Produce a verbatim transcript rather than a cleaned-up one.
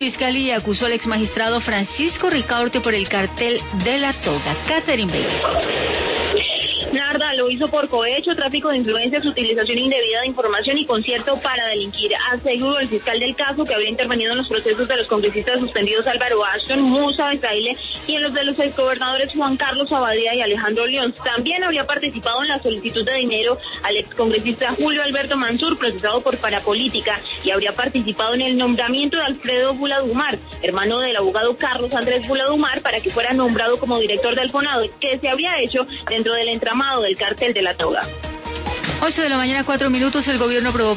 Fiscalía acusó al exmagistrado Francisco Ricaurte por el cartel de la toga. Catherine Vega. Narda lo hizo por cohecho, tráfico de influencias, utilización indebida de información y concierto para delinquir. Aseguró el fiscal del caso que habría intervenido en los procesos de los congresistas suspendidos Álvaro Ashton, Musa Besaile y en los de los exgobernadores Juan Carlos Abadía y Alejandro León. También habría participado en la solicitud de dinero al excongresista Julio Alberto Mansur, procesado por parapolítica, y habría participado en el nombramiento de Alfredo Buladumar, hermano del abogado Carlos Andrés Buladumar, para que fuera nombrado como director del Fonado, que se habría hecho dentro del entramado del cártel de la toga. once de la mañana, cuatro minutos, el gobierno aprobó